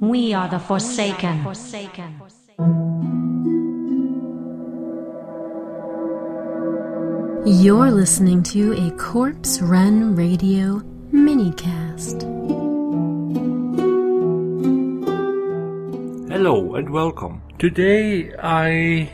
We are the Forsaken. You're listening to a Corpse Run Radio minicast. Hello and welcome. Today I'm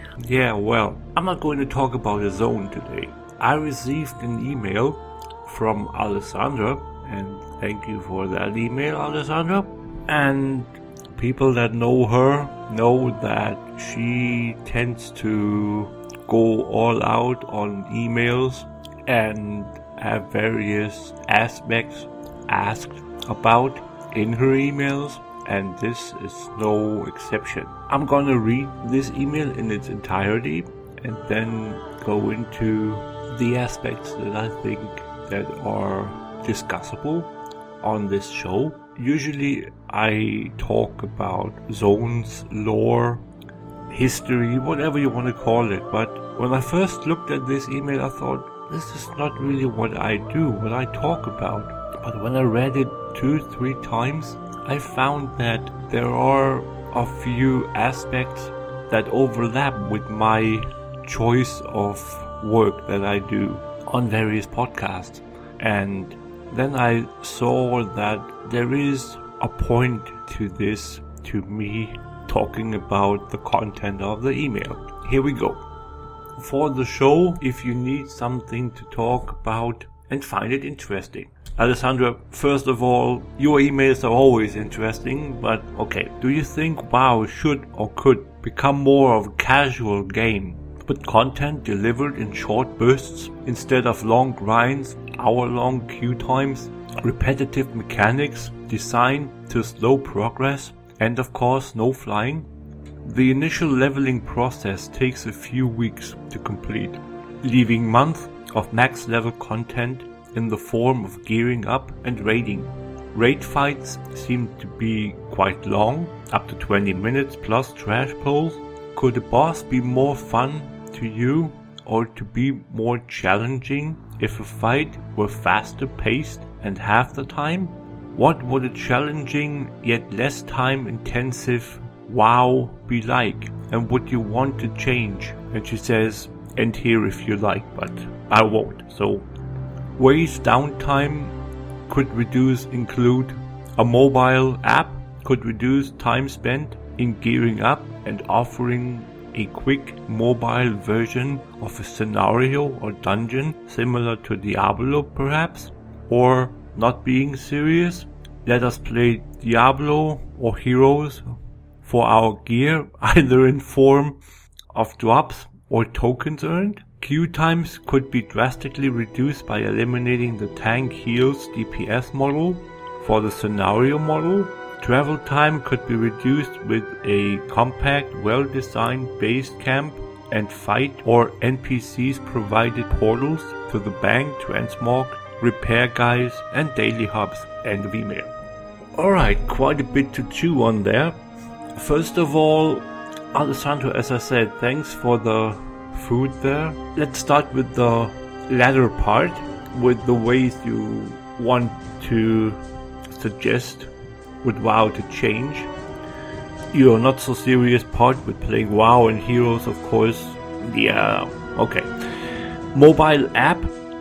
not going to talk about a zone today. I received an email from Alessandra, and thank you for that email, Alessandra. And people that know her know that she tends to go all out on emails and have various aspects asked about in her emails, and this is no exception. I'm gonna read this email in its entirety and then go into the aspects that I think that are discussable on this show. Usually I talk about zones, lore, history, whatever you want to call it, but when I first looked at this email I thought, this is not really what I do, what I talk about. But when I read it 2-3 times, I found that there are a few aspects that overlap with my choice of work that I do on various podcasts. And then I saw that there is a point to this, to me talking about the content of the email. Here we go. For the show, if you need something to talk about and find it interesting. Alessandra, first of all, your emails are always interesting, but okay. Do you think WoW should or could become more of a casual game, with content delivered in short bursts instead of long grinds, hour-long queue times, repetitive mechanics designed to slow progress, and of course no flying? The initial leveling process takes a few weeks to complete, leaving months of max level content in the form of gearing up and raiding. Raid fights seem to be quite long, up to 20 minutes plus trash pulls. Could a boss be more fun to you or to be more challenging if a fight were faster paced and half the time? What would a challenging yet less time intensive WoW be like, and would you want to change? And she says, end here if you like, but I won't. So, ways downtime could include a mobile app, could reduce time spent in gearing up and offering a quick mobile version of a scenario or dungeon similar to Diablo perhaps, or not being serious, let us play Diablo or Heroes for our gear, either in form of drops or tokens earned. Queue times could be drastically reduced by eliminating the tank heals DPS model for the scenario model. Travel time could be reduced with a compact, well-designed base camp and fight or NPCs provided portals to the bank, transmog, repair guys and daily hubs. End of email. Alright, quite a bit to chew on there. First of all, Alessandro, as I said, thanks for the food there. Let's start with the latter part, with the ways you want to suggest with WoW to change. Your not so serious part with playing WoW and Heroes, of course. Yeah, okay. Mobile app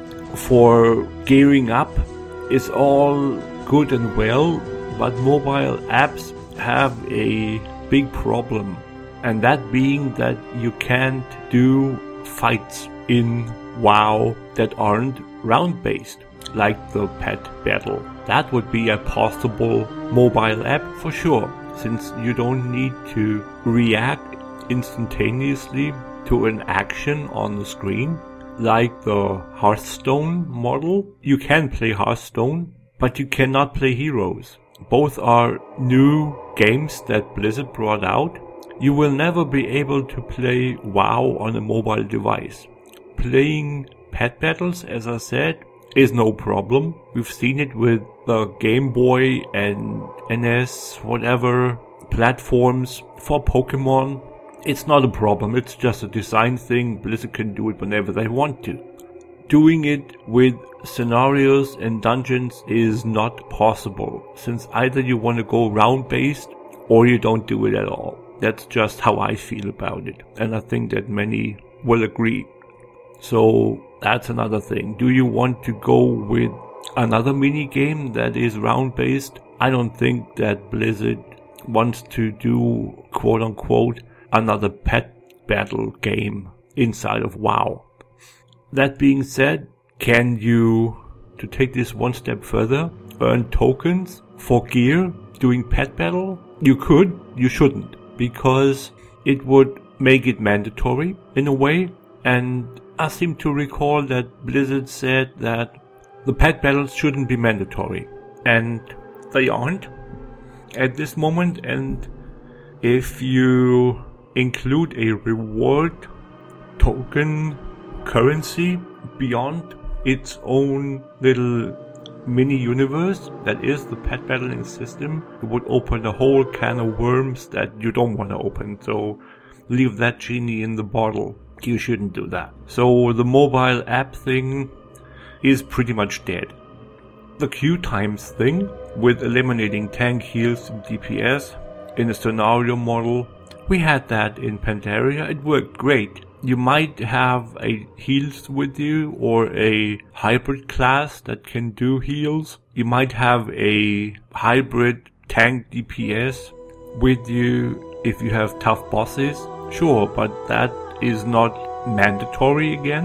for gearing up is all good and well, but mobile apps have a big problem, and that being that you can't do fights in WoW that aren't round based, like the pet battle. That would be a possible mobile app for sure, since you don't need to react instantaneously to an action on the screen, like the Hearthstone model. You can play Hearthstone, but you cannot play Heroes. Both are new games that Blizzard brought out. You will never be able to play WoW on a mobile device. Playing pet battles, as I said, is no problem. We've seen it with the Game Boy and NS, whatever, platforms for Pokemon. It's not a problem, it's just a design thing. Blizzard can do it whenever they want to. Doing it with scenarios and dungeons is not possible, since either you want to go round based or you don't do it at all. That's just how I feel about it. And I think that many will agree. So that's another thing. Do you want to go with another mini game that is round based? I don't think that Blizzard wants to do, quote unquote, another pet battle game inside of WoW. That being said, can you, to take this one step further, earn tokens for gear doing pet battle? You could, you shouldn't, because it would make it mandatory in a way. And I seem to recall that Blizzard said that the pet battles shouldn't be mandatory, and they aren't at this moment. And if you include a reward token currency beyond its own little mini universe that is the pet battling system, it would open a whole can of worms that you don't want to open. So leave that genie in the bottle. You shouldn't do that. So the mobile app thing is pretty much dead. The queue times thing with eliminating tank heals and DPS in a scenario model, we had that in Pandaria. It worked great. You might have a heals with you or a hybrid class that can do heals. You might have a hybrid tank DPS with you if you have tough bosses. Sure, but that is not mandatory again.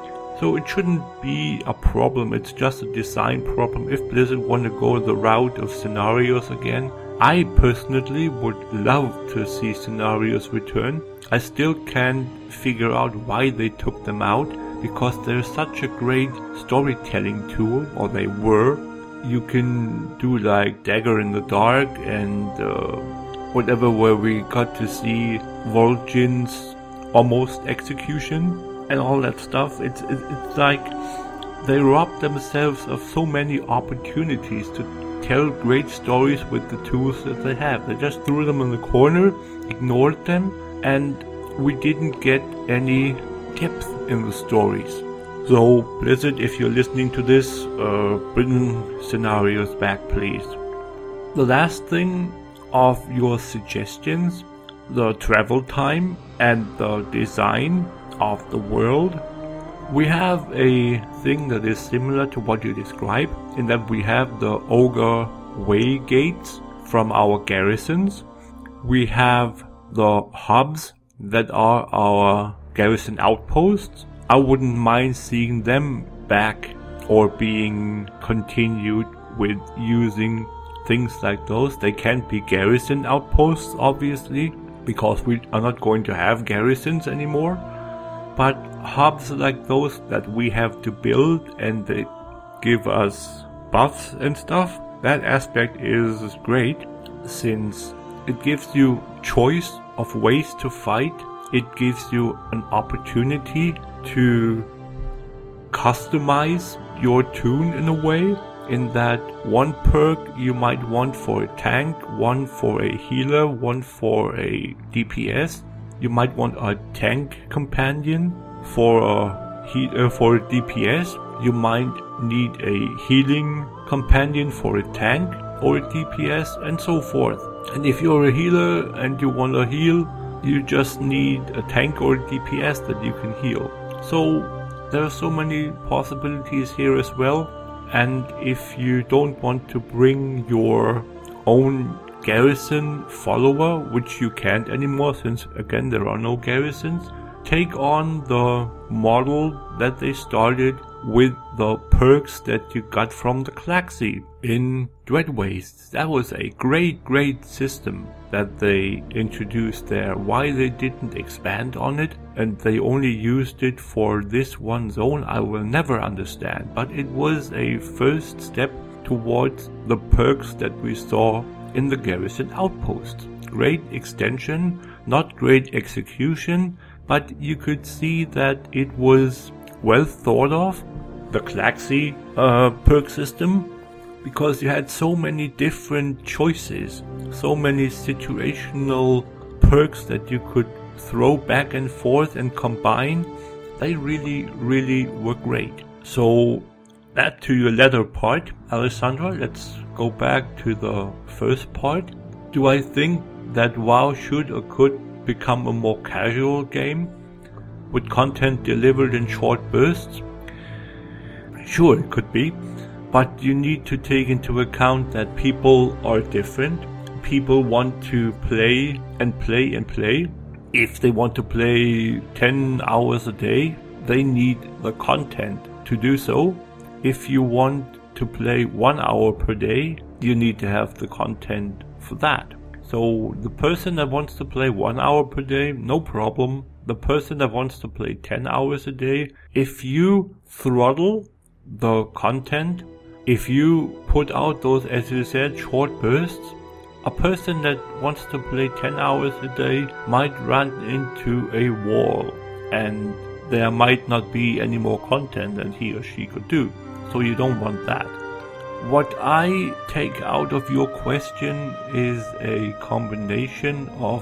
So it shouldn't be a problem. It's just a design problem. If Blizzard want to go the route of scenarios again, I personally would love to see scenarios return. I still can't figure out why they took them out, because they're such a great storytelling tool, or they were. You can do like Dagger in the Dark and whatever, where we got to see Vol'jin's almost execution and all that stuff. It's like they robbed themselves of so many opportunities to tell great stories with the tools that they have. They just threw them in the corner, ignored them, and we didn't get any depth in the stories. So Blizzard, if you're listening to this, bring scenarios back, please. The last thing of your suggestions, the travel time and the design of the world. We have a thing that is similar to what you describe, in that we have the Ogre Way gates from our garrisons. We have the hubs that are our garrison outposts. I wouldn't mind seeing them back or being continued with using things like those. They can't be garrison outposts, obviously, because we are not going to have garrisons anymore. But hubs like those that we have to build and they give us buffs and stuff, that aspect is great, since it gives you choice of ways to fight. It gives you an opportunity to customize your toon in a way, in that one perk you might want for a tank, one for a healer, one for a DPS. You might want a tank companion for a DPS. You might need a healing companion for a tank or a DPS, and so forth. And if you're a healer and you want to heal, you just need a tank or a DPS that you can heal. So there are so many possibilities here as well. And if you don't want to bring your own garrison follower, which you can't anymore since again there are no garrisons, take on the model that they started with the perks that you got from the Klaxi in Dreadwastes. That was a great system that they introduced there. Why they didn't expand on it and they only used it for this one zone, I will never understand. But it was a first step towards the perks that we saw in the garrison outposts. Great extension, not great execution, but you could see that it was well thought of, the Klaxi perk system, because you had so many different choices, so many situational perks that you could throw back and forth and combine. They really were great. So that to your latter part, Alessandra, let's go back to the first part. Do I think that WoW should or could become a more casual game with content delivered in short bursts? Sure, it could be, but you need to take into account that people are different. People want to play and play and play. If they want to play 10 hours a day, they need the content to do so. If you want to play 1 hour per day, you need to have the content for that. So the person that wants to play 1 hour per day, no problem. The person that wants to play 10 hours a day, if you throttle the content, if you put out those, as you said, short bursts, a person that wants to play 10 hours a day might run into a wall, and there might not be any more content than he or she could do. So you don't want that. What I take out of your question is a combination of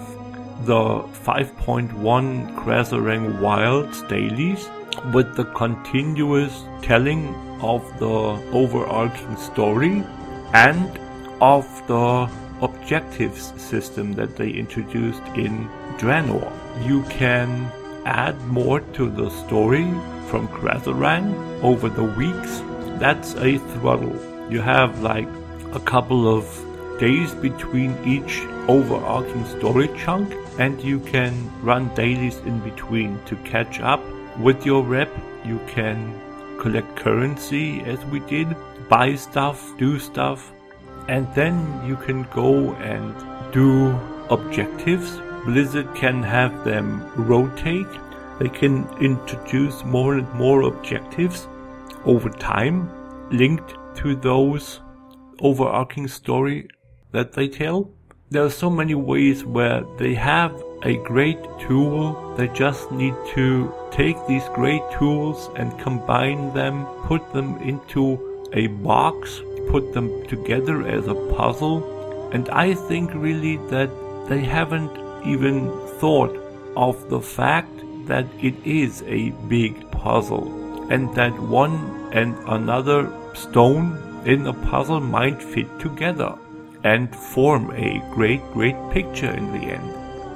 the 5.1 Krazarang Wilds dailies with the continuous telling of the overarching story and of the objectives system that they introduced in Draenor. You can add more to the story from Krazarang over the weeks. That's a throttle. You have like a couple of days between each overarching story chunk, and you can run dailies in between to catch up with your rep. You can collect currency as we did, buy stuff, do stuff, and then you can go and do objectives. Blizzard can have them rotate. They can introduce more and more objectives over time linked to those overarching story that they tell. There are so many ways where they have a great tool. They just need to take these great tools and combine them, put them into a box, put them together as a puzzle. And I think really that they haven't even thought of the fact that it is a big puzzle, and that one and another stone in a puzzle might fit together and form a great picture in the end.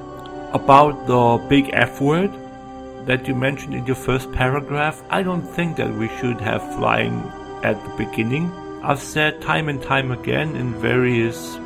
About the big F word that you mentioned in your first paragraph, I don't think that we should have flying at the beginning. I've said time and time again in various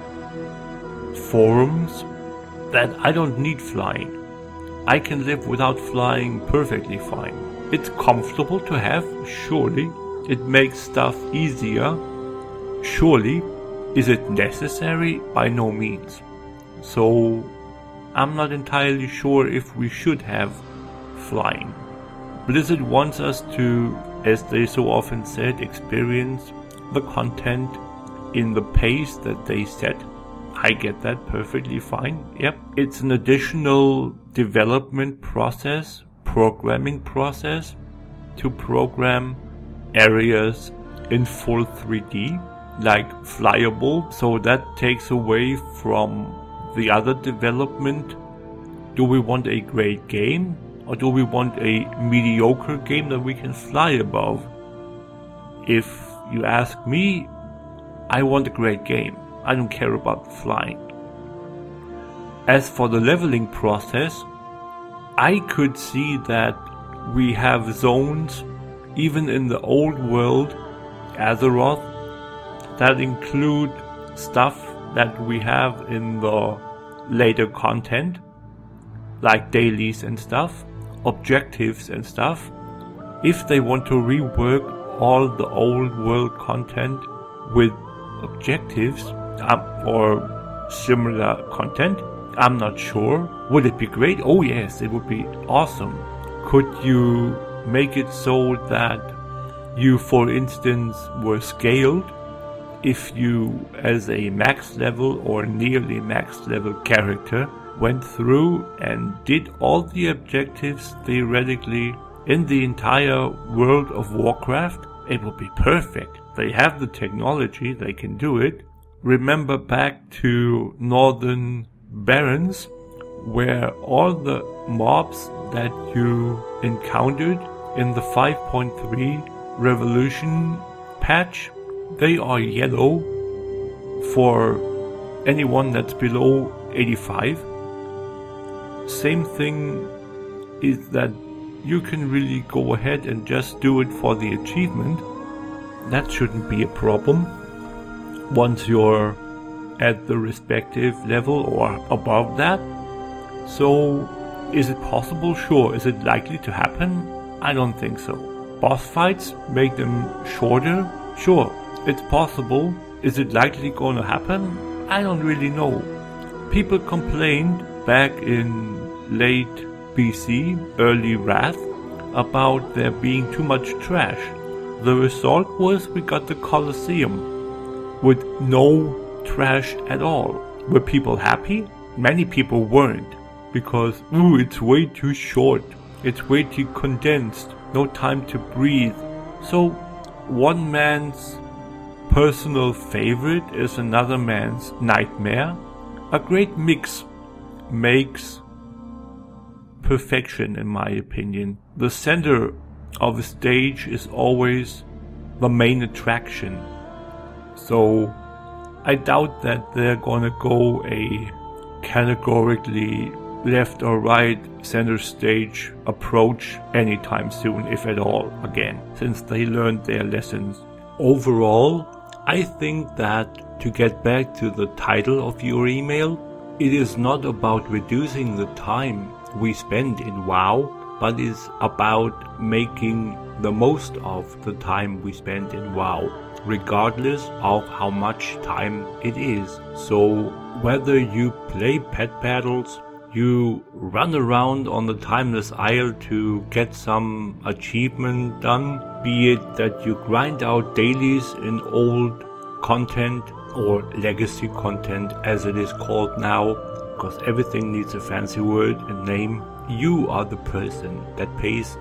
forums that I don't need flying. I can live without flying perfectly fine. It's comfortable to have, surely. It makes stuff easier, surely. Is it necessary? By no means. So I'm not entirely sure if we should have flying. Blizzard wants us to, as they so often said, experience the content in the pace that they set. I get that perfectly fine. Yep. It's an additional development process, programming process, to program areas in full 3D, like flyable. So that takes away from the other development. Do we want a great game, or do we want a mediocre game that we can fly above? If you ask me, I want a great game. I don't care about flying. As for the leveling process, I could see that we have zones, even in the old world, Azeroth, that include stuff that we have in the later content, like dailies and stuff, objectives and stuff. If they want to rework all the old world content with objectives or similar content, I'm not sure. Would it be great? Oh yes, it would be awesome. Could you make it so that you, for instance, were scaled if you, as a max level or nearly max level character, went through and did all the objectives theoretically in the entire World of Warcraft? It would be perfect. They have the technology, they can do it. Remember back to Northern Barrens, where all the mobs that you encountered in the 5.3 Revolution patch, they are yellow for anyone that's below 85. Same thing is that you can really go ahead and just do it for the achievement. That shouldn't be a problem once you're at the respective level or above that. So, is it possible? Sure. Is it likely to happen? I don't think so. Boss fights, make them shorter? Sure. It's possible. Is it likely going to happen? I don't really know. People complained back in late BC, early Wrath, about there being too much trash. The result was we got the Colosseum with no trash at all. Were people happy? Many people weren't, because it's way too short, it's way too condensed, no time to breathe. So one man's personal favorite is another man's nightmare. A great mix makes perfection, in my opinion. The center of a stage is always the main attraction. So I doubt that they're gonna go a categorically left or right center stage approach anytime soon, if at all, again, since they learned their lessons. Overall, I think that, to get back to the title of your email, it is not about reducing the time we spend in WoW, but is about making the most of the time we spend in WoW, regardless of how much time it is. So whether you play pet battles, you run around on the Timeless Isle to get some achievement done, be it that you grind out dailies in old content or legacy content as it is called now, because everything needs a fancy word and name. You are the person that pays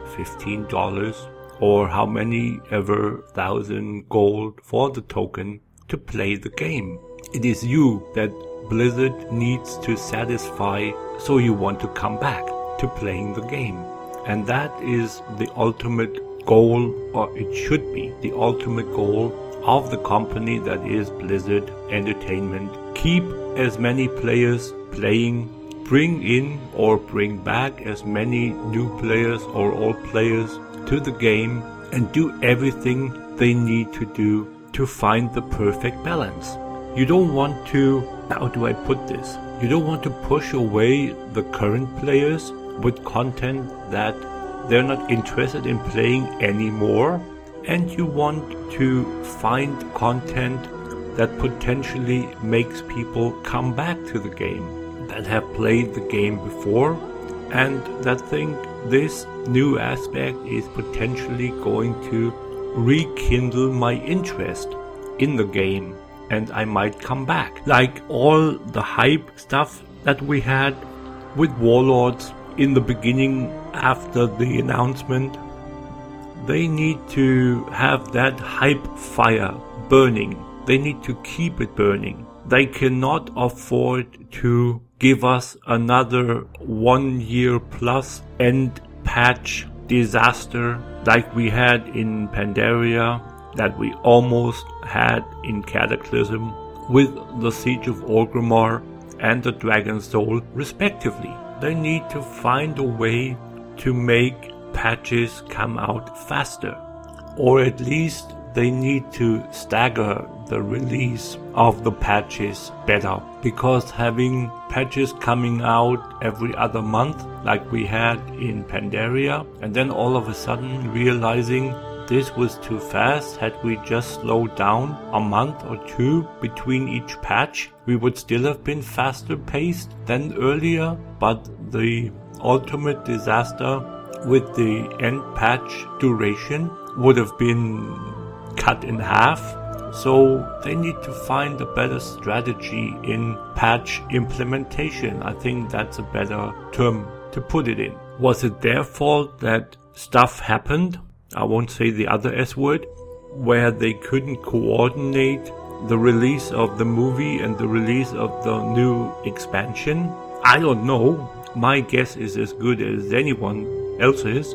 $15 or how many ever thousand gold for the token to play the game. It is you that Blizzard needs to satisfy, so you want to come back to playing the game. And that is the ultimate goal, or it should be the ultimate goal of the company that is Blizzard Entertainment. Keep as many players playing, bring in or bring back as many new players or old players to the game, and do everything they need to do to find the perfect balance. You don't want to, how do I put this? You don't want to push away the current players with content that they're not interested in playing anymore, and you want to find content that potentially makes people come back to the game, that have played the game before, and that think this new aspect is potentially going to rekindle my interest in the game, and I might come back. Like all the hype stuff that we had with Warlords in the beginning after the announcement, they need to have that hype fire burning. They need to keep it burning. They cannot afford to give us another 1 year plus end patch disaster like we had in Pandaria, that we almost had in Cataclysm, with the Siege of Orgrimmar and the Dragon Soul respectively. They need to find a way to make patches come out faster, or at least they need to stagger the release of the patches better, because having patches coming out every other month like we had in Pandaria, and then all of a sudden realizing this was too fast. Had we just slowed down a month or two between each patch, we would still have been faster paced than earlier, but the ultimate disaster with the end patch duration would have been cut in half. So they need to find a better strategy in patch implementation. I think that's a better term to put it in. Was it their fault that stuff happened? I won't say the other S word, where they couldn't coordinate the release of the movie and the release of the new expansion? I don't know. My guess is as good as anyone else's.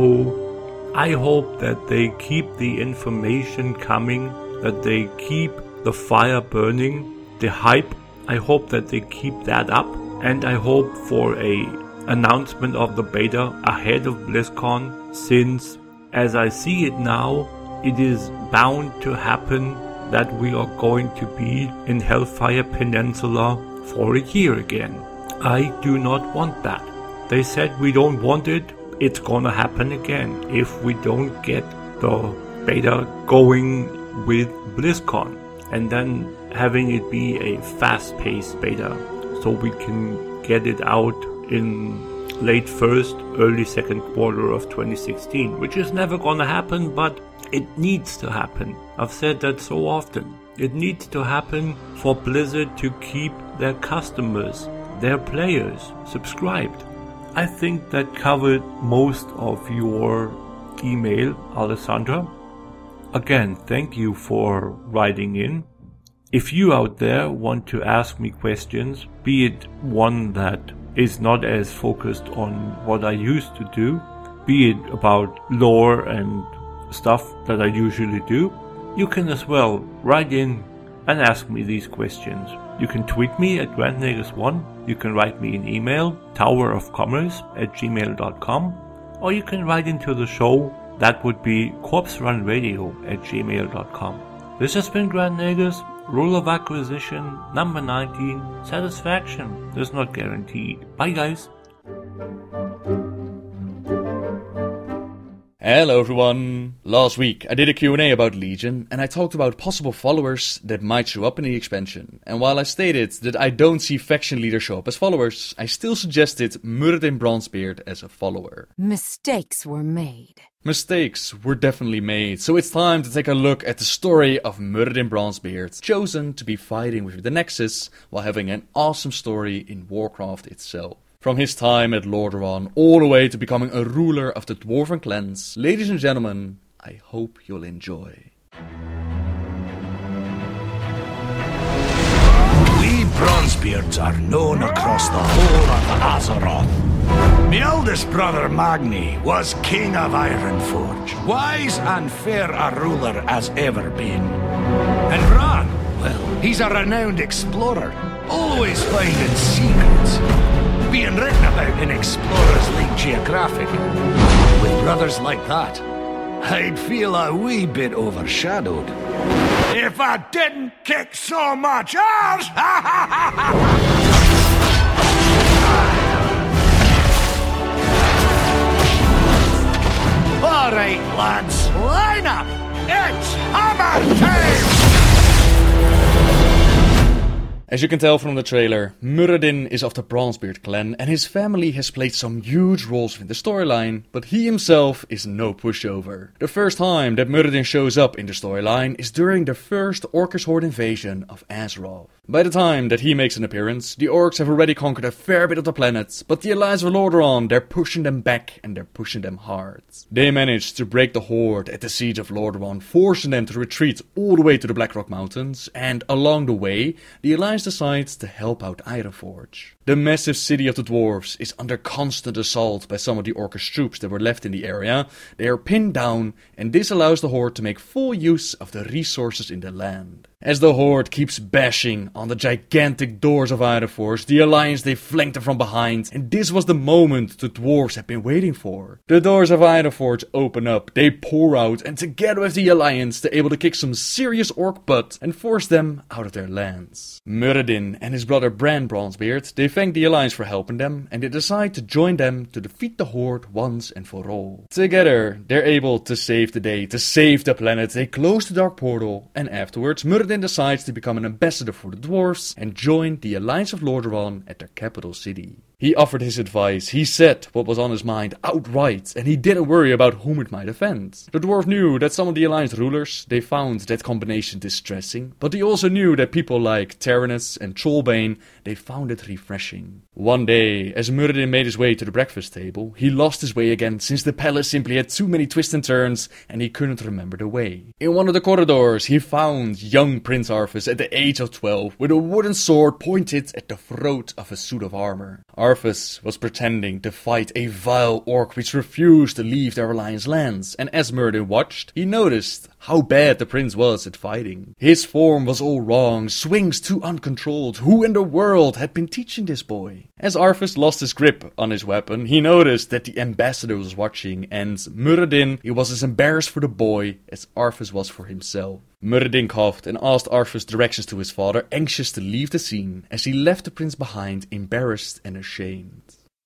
So I hope that they keep the information coming, that they keep the fire burning, the hype I hope that they keep that up, and I hope for a announcement of the beta ahead of BlizzCon, since as I see it now, it is bound to happen that we are going to be in Hellfire Peninsula for a year again. I do not want that. They said we don't want it, it's gonna happen again if we don't get the beta going with BlizzCon, and then having it be a fast-paced beta so we can get it out in late first, early second quarter of 2016, which is never gonna happen, but it needs to happen. I've said that so often. It needs to happen for Blizzard to keep their customers, their players, subscribed. I think that covered most of your email, Alessandra. Again, thank you for writing in. If you out there want to ask me questions, be it one that is not as focused on what I used to do, be it about lore and stuff that I usually do, you can as well write in and ask me these questions. You can tweet me at GrandNegus1, you can write me an email, towerofcommerce@gmail.com, or you can write into the show, that would be corpserunradio@gmail.com. This has been Grand Negus, Rule of Acquisition, number 19, Satisfaction is not guaranteed. Bye guys. Hello everyone! Last week I did a Q&A about Legion and I talked about possible followers that might show up in the expansion. And while I stated that I don't see faction leaders show up as followers, I still suggested Muradin Bronzebeard as a follower. Mistakes were made. Mistakes were definitely made, so it's time to take a look at the story of Muradin Bronzebeard, chosen to be fighting with the Nexus while having an awesome story in Warcraft itself. From his time at Lordaeron all the way to becoming a ruler of the Dwarven clans, ladies and gentlemen, I hope you'll enjoy. We Bronzebeards are known across the whole of Azeroth. My eldest brother Magni was king of Ironforge, wise and fair a ruler as ever been. And Bran, well, he's a renowned explorer, always finding secrets. Being written about in Explorers League Geographic. With brothers like that, I'd feel a wee bit overshadowed. If I didn't kick so much ass! Alright, lads, line up! It's hammer time! As you can tell from the trailer, Muradin is of the Bronzebeard clan and his family has played some huge roles in the storyline, but he himself is no pushover. The first time that Muradin shows up in the storyline is during the first Orcish Horde invasion of Azeroth. By the time that he makes an appearance, the orcs have already conquered a fair bit of the planet, but the Alliance of Lordaeron, they're pushing them back and they're pushing them hard. They managed to break the Horde at the Siege of Lordaeron, forcing them to retreat all the way to the Blackrock Mountains, and along the way, the Alliance decides to help out Ironforge. The massive city of the dwarves is under constant assault by some of the Orcish troops that were left in the area. They are pinned down, and this allows the Horde to make full use of the resources in the land. As the Horde keeps bashing on the gigantic doors of Ironforge, the Alliance, they flank them from behind, and this was the moment the dwarves had been waiting for. The doors of Ironforge open up, they pour out, and together with the Alliance, they're able to kick some serious orc butt and force them out of their lands. Muradin and his brother Bran Bronzebeard, they thank the Alliance for helping them, and they decide to join them to defeat the Horde once and for all. Together, they're able to save the day, to save the planet. They close the Dark Portal, and afterwards, Muradin decides to become an ambassador for the dwarves and join the Alliance of Lordaeron at their capital city. He offered his advice, he said what was on his mind outright, and he didn't worry about whom it might offend. The dwarf knew that some of the Alliance rulers, they found that combination distressing, but he also knew that people like Tyrannus and Trollbane, they found it refreshing. One day, as Muradin made his way to the breakfast table, he lost his way again since the palace simply had too many twists and turns and he couldn't remember the way. In one of the corridors, he found young Prince Arthas at the age of 12 with a wooden sword pointed at the throat of a suit of armor. Arthas was pretending to fight a vile orc which refused to leave their Alliance lands, and as Muradin watched, he noticed how bad the prince was at fighting. His form was all wrong, swings too uncontrolled. Who in the world had been teaching this boy? As Arthas lost his grip on his weapon, he noticed that the ambassador was watching, and Muradin, he was as embarrassed for the boy as Arthas was for himself. Muradin coughed and asked Arthas directions to his father, anxious to leave the scene, as he left the prince behind, embarrassed and ashamed.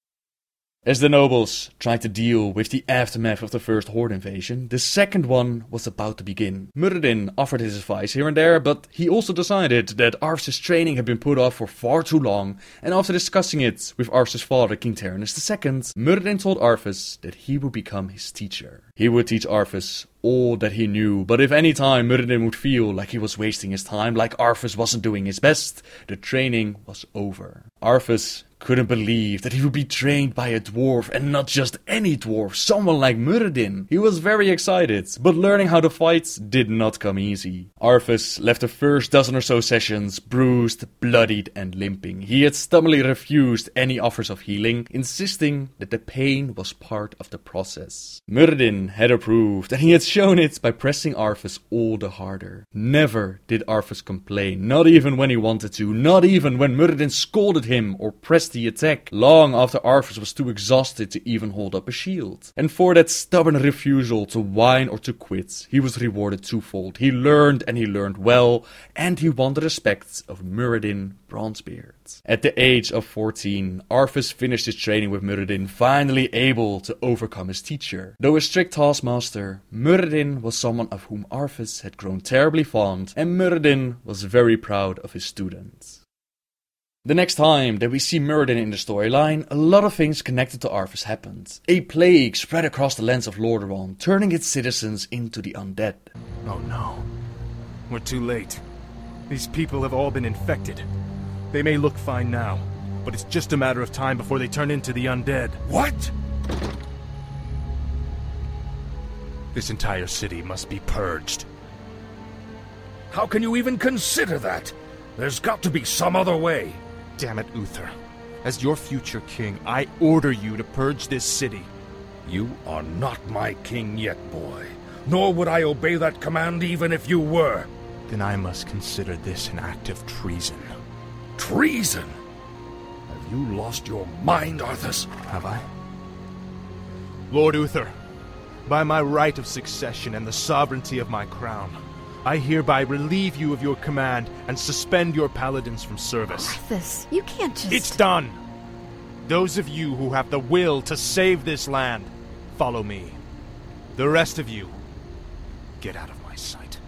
As the nobles tried to deal with the aftermath of the first Horde invasion, the second one was about to begin. Muradin offered his advice here and there, but he also decided that Arthas' training had been put off for far too long, and after discussing it with Arthas' father, King Terenas II, Muradin told Arthas that he would become his teacher. He would teach Arthas all that he knew, but if any time Muradin would feel like he was wasting his time, like Arthas wasn't doing his best, the training was over. Arthas couldn't believe that he would be trained by a dwarf, and not just any dwarf, someone like Muradin. He was very excited, but learning how to fight did not come easy. Arthas left the first dozen or so sessions bruised, bloodied and limping. He had stubbornly refused any offers of healing, insisting that the pain was part of the process. Muradin had approved, and he had shown it by pressing Arthas all the harder. Never did Arthas complain, not even when he wanted to, not even when Muradin scolded him or pressed the attack, long after Arthas was too exhausted to even hold up a shield. And for that stubborn refusal to whine or to quit, he was rewarded twofold. He learned, and he learned well, and he won the respect of Muradin Bronzebeard. At the age of 14, Arthas finished his training with Muradin, finally able to overcome his teacher. Though a strict taskmaster, Muradin was someone of whom Arthas had grown terribly fond, and Muradin was very proud of his students. The next time that we see Muradin in the storyline, a lot of things connected to Arthas happened. A plague spread across the lands of Lordaeron, turning its citizens into the undead. Oh no. We're too late. These people have all been infected. They may look fine now, but it's just a matter of time before they turn into the undead. What? This entire city must be purged. How can you even consider that? There's got to be some other way. Damn it, Uther. As your future king, I order you to purge this city. You are not my king yet, boy. Nor would I obey that command even if you were. Then I must consider this an act of treason. Treason? Have you lost your mind, Arthas? Have I? Lord Uther, by my right of succession and the sovereignty of my crown, I hereby relieve you of your command and suspend your paladins from service. Arthas, you can't just... It's done! Those of you who have the will to save this land, follow me. The rest of you, get out of my sight.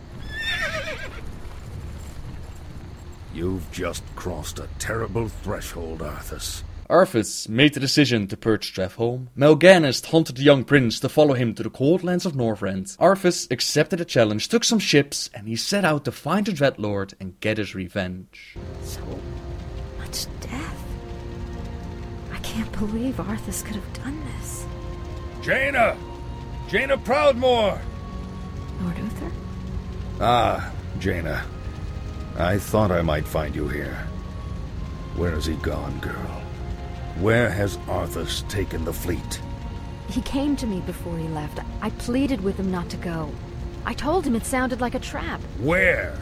You've just crossed a terrible threshold, Arthas. Arthas made the decision to purge Stravholm. Mal'Ganis taunted the young prince to follow him to the cold lands of Northrend. Arthas accepted the challenge, took some ships, and he set out to find the Dreadlord and get his revenge. So much death. I can't believe Arthas could have done this. Jaina! Jaina Proudmoore! Lord Uther? Ah, Jaina. I thought I might find you here. Where has he gone, girl? Where has Arthas taken the fleet? He came to me before he left. I pleaded with him not to go. I told him it sounded like a trap. Where?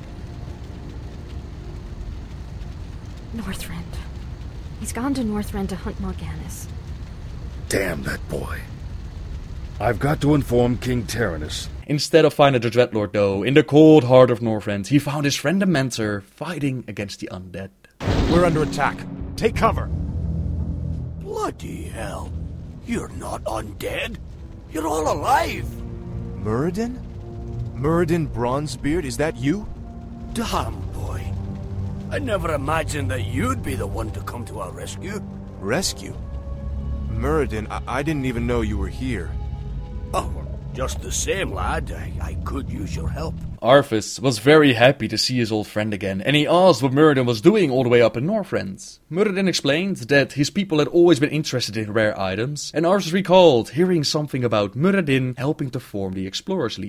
Northrend. He's gone to Northrend to hunt Mal'Ganis. Damn that boy. I've got to inform King Terenas. Instead of finding the Dreadlord though, in the cold heart of Northrend, he found his friend and mentor fighting against the undead. We're under attack. Take cover. Bloody hell. You're not undead. You're all alive. Muradin? Muradin Bronzebeard, is that you? Damn, boy. I never imagined that you'd be the one to come to our rescue. Rescue? Muradin, I didn't even know you were here. Oh, just the same, lad. I could use your help. Arthas was very happy to see his old friend again, and he asked what Muradin was doing all the way up in Northrend. Muradin explained that his people had always been interested in rare items, and Arthas recalled hearing something about Muradin helping to form the Explorers League.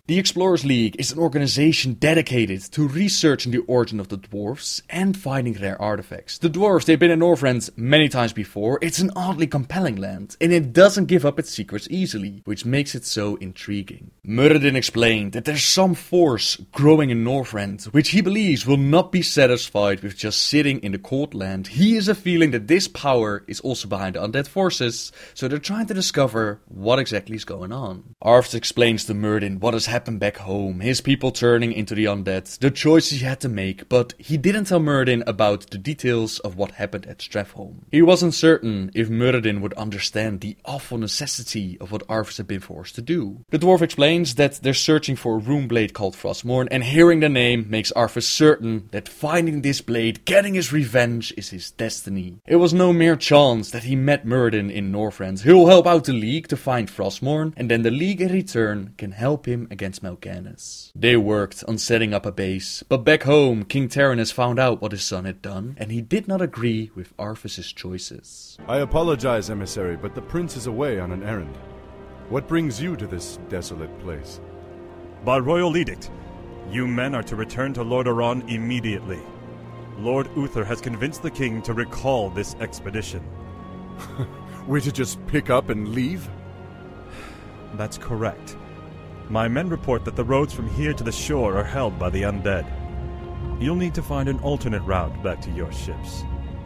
The Explorers League is an organization dedicated to researching the origin of the dwarves and finding rare artifacts. The dwarves, they've been in Northrend many times before. It's an oddly compelling land, and it doesn't give up its secrets easily, which makes it so intriguing. Muradin explained that there's some force growing in Northrend, which he believes will not be satisfied with just sitting in the cold land. He has a feeling that this power is also behind the undead forces, so they're trying to discover what exactly is going on. Arthas explains to Muradin what has happened back home, his people turning into the undead, the choices he had to make, but he didn't tell Muradin about the details of what happened at Stravholm. He wasn't certain if Muradin would understand the awful necessity of what Arthas had been forced to do. The dwarf explains that they're searching for a rune blade called Frostmourne, and hearing the name makes Arthas certain that finding this blade, getting his revenge, is his destiny. It was no mere chance that he met Muradin in Northrend. He'll help out the League to find Frostmourne, and then the League in return can help him against Mal'Ganis. They worked on setting up a base, but back home, King Terenas found out what his son had done, and he did not agree with Arthas' choices. I apologize, emissary, but the prince is away on an errand. What brings you to this desolate place? By royal edict, you men are to return to Lordaeron immediately. Lord Uther has convinced the king to recall this expedition. We're to just pick up and leave? That's correct. My men report that the roads from here to the shore are held by the undead. You'll need to find an alternate route back to your ships.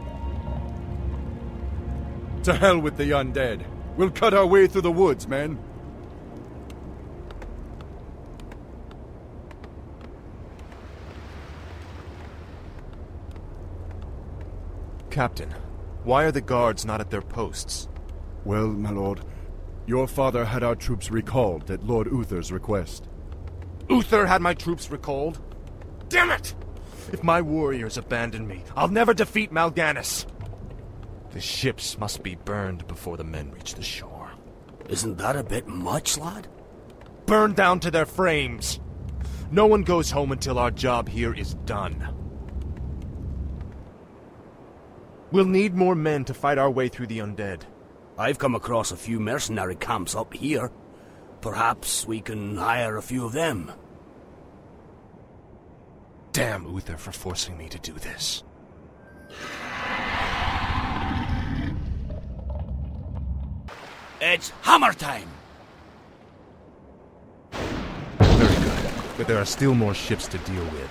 To hell with the undead. We'll cut our way through the woods, man. Captain, why are the guards not at their posts? Well, my lord, your father had our troops recalled at Lord Uther's request. Uther had my troops recalled? Damn it! If my warriors abandon me, I'll never defeat Mal'Ganis. The ships must be burned before the men reach the shore. Isn't that a bit much, lad? Burned down to their frames. No one goes home until our job here is done. We'll need more men to fight our way through the undead. I've come across a few mercenary camps up here. Perhaps we can hire a few of them. Damn Uther for forcing me to do this. It's hammer time! Very good, but there are still more ships to deal with.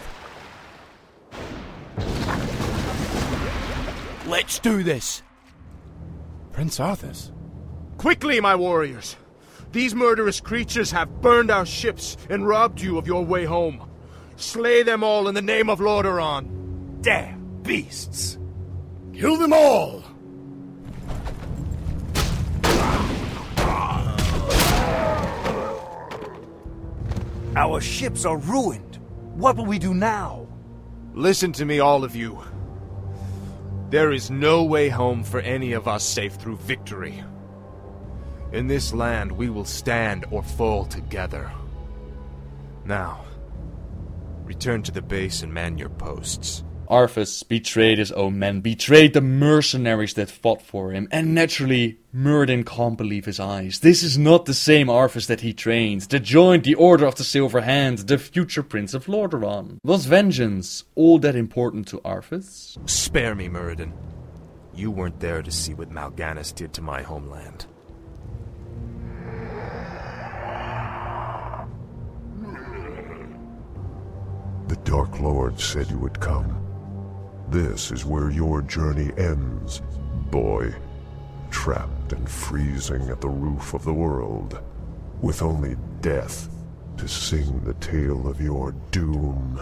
Let's do this! Prince Arthas? Quickly, my warriors! These murderous creatures have burned our ships and robbed you of your way home. Slay them all in the name of Lordaeron. Damn beasts! Kill them all! Our ships are ruined. What will we do now? Listen to me, all of you. There is no way home for any of us save through victory. In this land, we will stand or fall together. Now, return to the base and man your posts. Arthas betrayed his own men, betrayed the mercenaries that fought for him, and naturally, Muradin can't believe his eyes. This is not the same Arthas that he trained, that joined the Order of the Silver Hand, the future Prince of Lordaeron. Was vengeance all that important to Arthas? Spare me, Muradin. You weren't there to see what Mal'Ganis did to my homeland. The Dark Lord said you would come. This is where your journey ends, boy. Trapped and freezing at the roof of the world, with only death to sing the tale of your doom.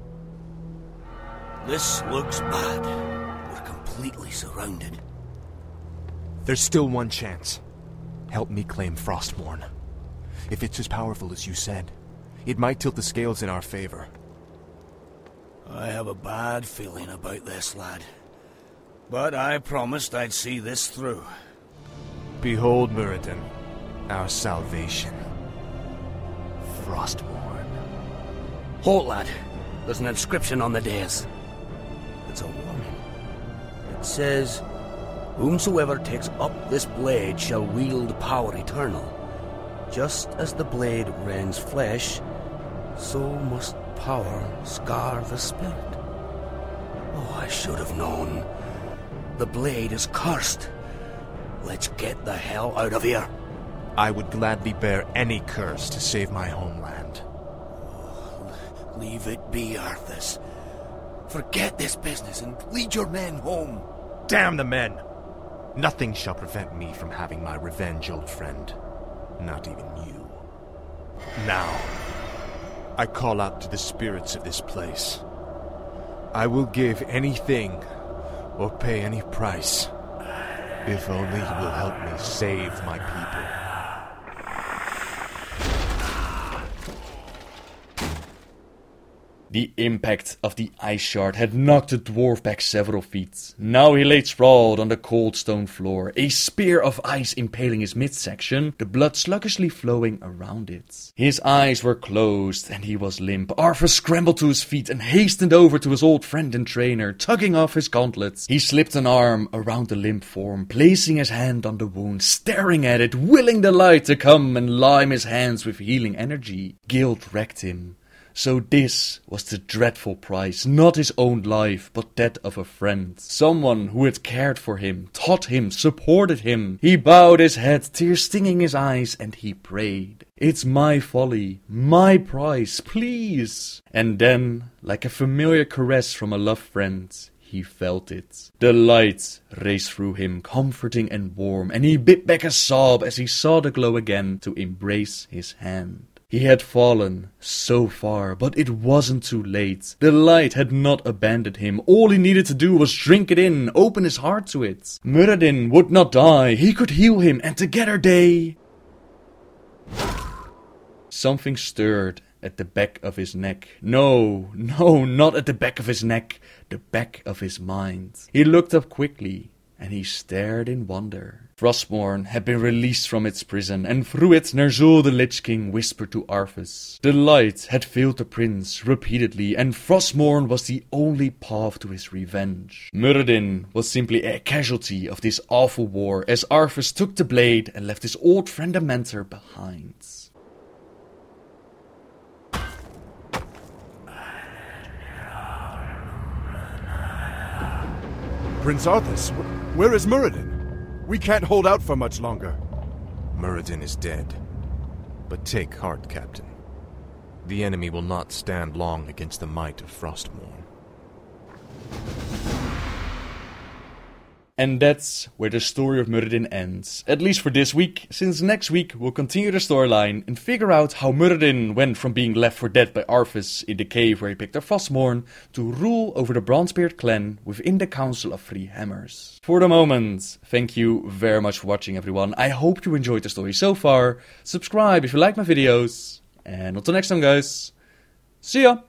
This looks bad. We're completely surrounded. There's still one chance. Help me claim Frostmourne. If it's as powerful as you said, it might tilt the scales in our favor. I have a bad feeling about this, lad. But I promised I'd see this through. Behold, Muradin, our salvation. Frostmourne. Halt, lad. There's an inscription on the dais. It's a warning. It says, "Whomsoever takes up this blade shall wield power eternal. Just as the blade rends flesh, so must power scar the spirit. Oh, I should have known. The blade is cursed. Let's get the hell out of here. I would gladly bear any curse to save my homeland. Leave it be, Arthas. Forget this business and lead your men home. Damn the men! Nothing shall prevent me from having my revenge, old friend. Not even you. Now, I call out to the spirits of this place. I will give anything or pay any price if only you will help me save my people. The impact of the ice shard had knocked the dwarf back several feet. Now he lay sprawled on the cold stone floor, a spear of ice impaling his midsection, the blood sluggishly flowing around it. His eyes were closed and he was limp. Arthas scrambled to his feet and hastened over to his old friend and trainer, tugging off his gauntlets. He slipped an arm around the limp form, placing his hand on the wound, staring at it, willing the light to come and lime his hands with healing energy. Guilt wrecked him. So this was the dreadful price, not his own life, but that of a friend. Someone who had cared for him, taught him, supported him. He bowed his head, tears stinging his eyes, and he prayed. It's my folly, my price, please. And then, like a familiar caress from a loved friend, he felt it. The light raced through him, comforting and warm, and he bit back a sob as he saw the glow again to embrace his hand. He had fallen so far, but it wasn't too late. The light had not abandoned him. All he needed to do was drink it in, open his heart to it. Muradin would not die. He could heal him, and together they... Something stirred at the back of his neck. No, not at the back of his neck. The back of his mind. He looked up quickly, and he stared in wonder. Frostmourne had been released from its prison, and through it Ner'zhul the Lich King whispered to Arthas. The light had failed the prince repeatedly, and Frostmourne was the only path to his revenge. Muradin was simply a casualty of this awful war, as Arthas took the blade and left his old friend and mentor behind. Prince Arthas, where is Muradin? We can't hold out for much longer. Muradin is dead. But take heart, Captain. The enemy will not stand long against the might of Frostmourne. And that's where the story of Muradin ends. At least for this week, since next week we'll continue the storyline and figure out how Muradin went from being left for dead by Arthas in the cave where he picked up Frostmourne to rule over the Bronzebeard clan within the Council of Three Hammers. For the moment, thank you very much for watching, everyone. I hope you enjoyed the story so far. Subscribe if you like my videos. And until next time, guys. See ya!